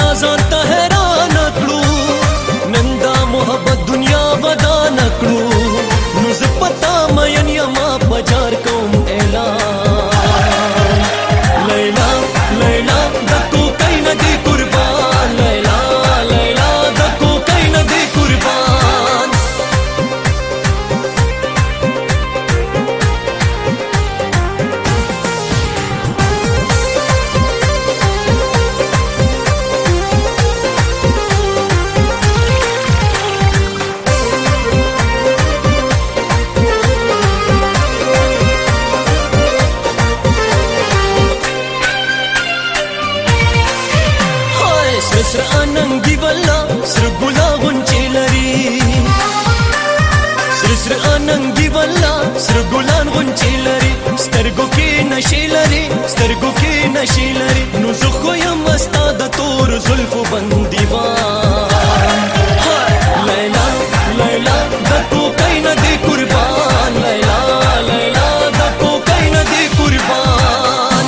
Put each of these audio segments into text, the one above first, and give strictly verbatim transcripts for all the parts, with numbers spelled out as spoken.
ځانته حیران کړو نندا محبت دنیا ودان کړو نو زه پتا مین یما پجار کوم اعلان لیلا لیلا د کوکین دی قربان لیلا لیلا د کوکین دی قربان سر اننګي ولا سر ګلا غونچې لري سر سر اننګي ولا سر ګلان غونچې لري سترګو کې نشي لري سترګو کې نشي لري نو زه خو یم استاد تور زلفو بنديوان لیلا لیلا د کوکین دی قربان لیلا لیلا د کوکین دی قربان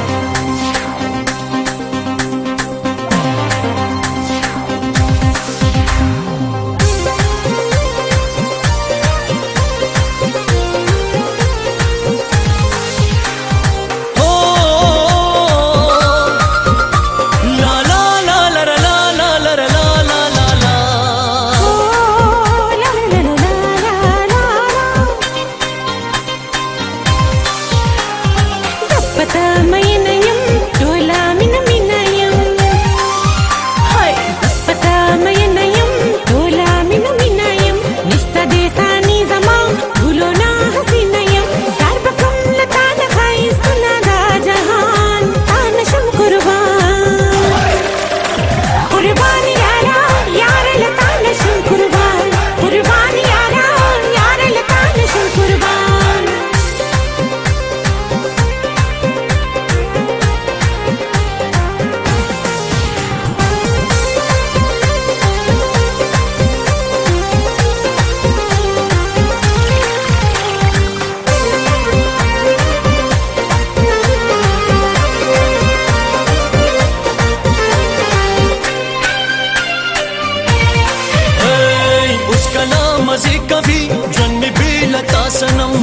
मजे कभी जन्म भी लता सनम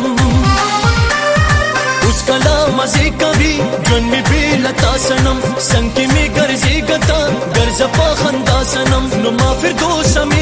उसका ला मजे कभी जन्म भी लता सनम संग में गर्जे गता गर्ज पा खंदा सनम नुमा फिर दो समी